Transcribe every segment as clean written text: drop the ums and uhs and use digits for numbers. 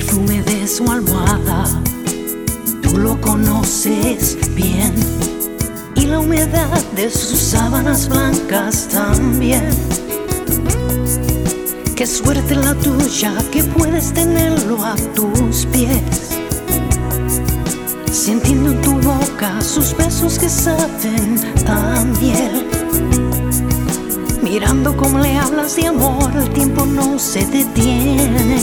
perfume de su almohada, tú lo conoces bien, y la humedad de sus sábanas blancas también. Qué suerte la tuya que puedes tenerlo a tus pies, sintiendo en tu boca sus besos que saben a miel. Mirando cómo le hablas de amor, el tiempo no se detiene,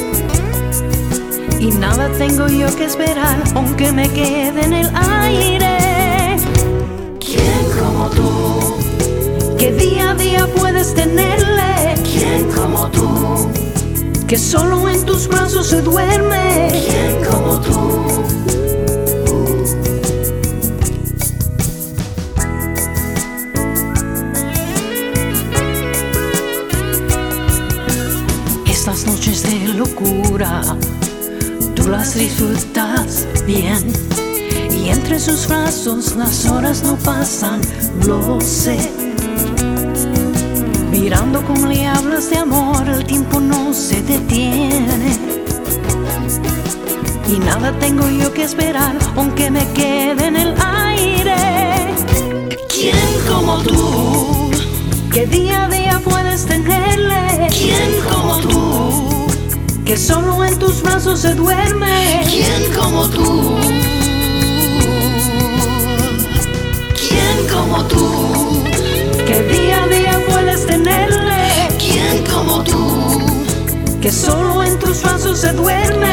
y nada tengo yo que esperar, aunque me quede en el aire. ¿Quién como tú? Que día a día puedes tenerle. ¿Quién como tú? Que solo en tus brazos se duerme. ¿Quién como tú? Estas noches de locura tú las disfrutas bien, y entre sus brazos las horas no pasan, lo sé. Mirando cómo le hablas de amor, el tiempo no se detiene, y nada tengo yo que esperar, aunque me quede en el aire. ¿Quién como tú? Que día a día puedes tenerle. ¿Quién como tú? Que solo en tus brazos se duerme. ¿Quién como tú? ¿Quién como tú? Que día a día puedes tenerle. ¿Quién como tú? Que solo en tus brazos se duerme.